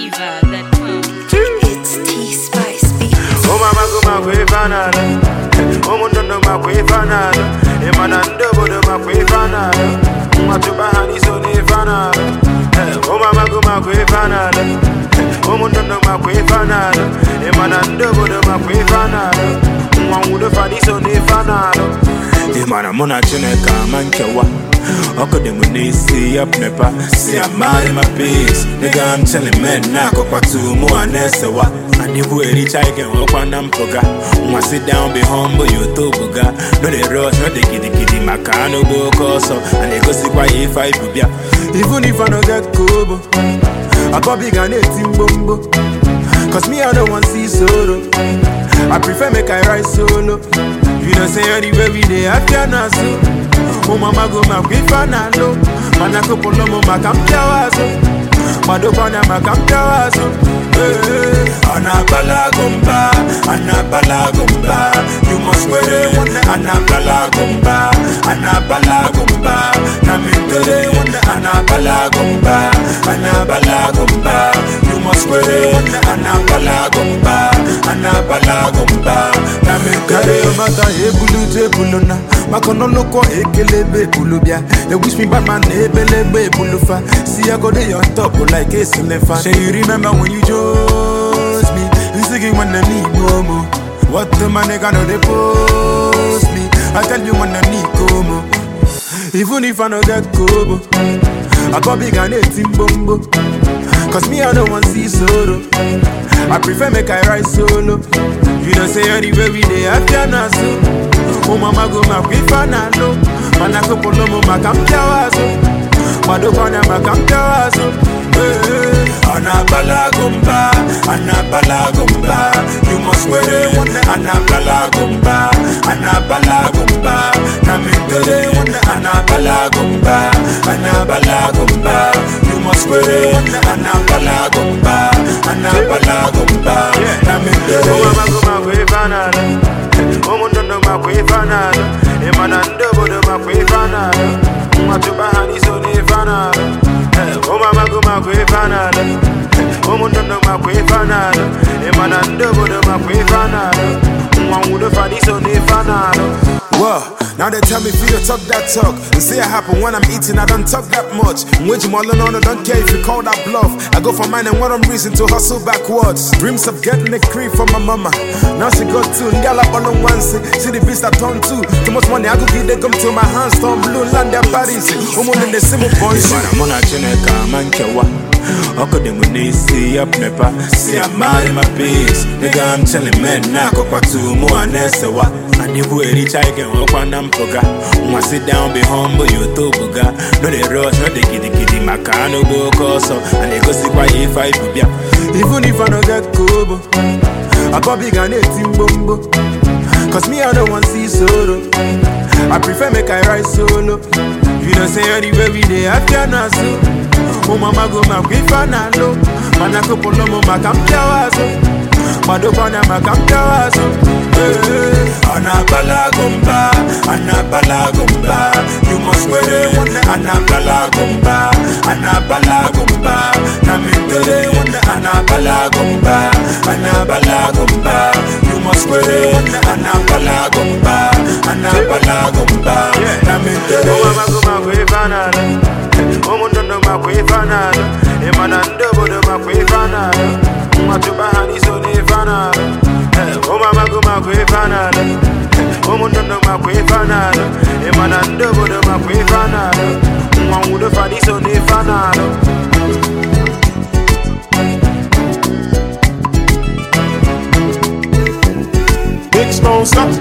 NigerFlavor.com. It's T-Spice Beats. Oh mama go ma kwe fanada. Oh mundo no ma kwe fanada. E manando bodo ma kwe fanada. Matuba hani so ne fanada. Oh mama go ma kwe fanada. Oh mundo no ma kwe fanada. E manando bodo ma kwe fanada. Mwangudo fani so ne fanada. E mana mona chineka mankewa. Oko de munisi up nepa. See I'm mad in my piece. Nigga I'm telling men na kwa tu mu anesewa. And if we reach I can walk on them poga. Wanna sit down, be humble, you to boga. No they rush, no they kitty, makano boko so. And they go see why if I be ya. Even if I don't get kobo, I got big and eating bombo. Cause me I don't want see solo. I prefer make I ride solo. You don't say anywhere we dey after na so. Oh mama go ma kwe fanalo. Mana ko polo mo makamtia wazo. Madopana makamtia wazo. Anabala gumba, anabala gumba. You must wear it. Anabala gumba, anabala gumba. Namindele anabala gumba, anabala gumba. You must wear it. Anabala gumba, anabala gumba. Namindele mata ebulu jebuluna. Makono loko ekelebe bulubia. They wish me bad man ebelebe bulufa. See I go there on top like a selefa. Say you remember when you chose me? You singing when I need no more. What the man they gonna they post me? I tell you when I need como. Even if I don't get kobo, I got big and eating bombo. Cause me I don't want see solo. I prefer make I ride solo. You don't say anywhere we dey after na so. Oh mama go ma kwe fanalo. Mana ko polo mo makamtia wazo. Madopana makamtia wazo. Anabala gumba, anabala gumba. You must wear it. Anabala gumba, anabala gumba. Namindele anabala gumba, anabala gumba. You must wear it. Anabala gumba, anabala gumba. Namindele. Oh mama go ma kwe fanalo. Oh mundo no ma kwe fanalo. E manando bodo ma kwe fanalo. Matuba hani so ne fanalo. Oh mama go ma kwe fanalo. Oh mundo no ma kwe fanalo. E manando bodo ma kwe fanalo. Mwangudo fani so ne fanalo. Whoa, now they tell me if you talk that talk. And say I happen when I'm eating, I don't talk that much. Which more on, I don't care if you call that bluff. I go for mine and what I'm reason to hustle backwards. Dreams of getting a creep from my mama. Now she got two, y'all up on one say. See the beast I turn two. Too much money, I go give they come to my hands. Storm blue, land their bodies. Woman in the same boys. I'm on a chineka, mankewa. Oko de munisi up nepa. See I'm mad in my piece. Nigga I'm telling men na kwa tu mu anesewa. And if we reach I can walk on them poga. Wanna sit down, be humble, you to boga. No they rush, no they kitty, makano boko so. And they go see why if I be ya. Even if I don't get kobo, I got big and eating bombo. Cause me I don't want see solo. I prefer make I ride solo. You don't say anywhere we dey after na so. Oh mama go ma kwe fanalo. Mana ko polo mo makamtia wazo. Madopana makamtia wazo. Anabala gumba, anabala gumba. You must wear it. Anabala gumba, anabala gumba. Namindele anabala gumba, anabala gumba. You must wear it. Anabala gumba, anabala gumba. Namindele. Oh mama go ma kwe fanalo. Oh mundo no ma kwe fanalo. E manando bodo ma kwe fanalo. Matuba hani so ne fanalo. Oh mama go ma kwe fanalo. Oh mundo no ma kwe fanalo. E manando bodo ma kwe fanalo. Mwangudo fani so ne fanalo. Big Smoke, stop.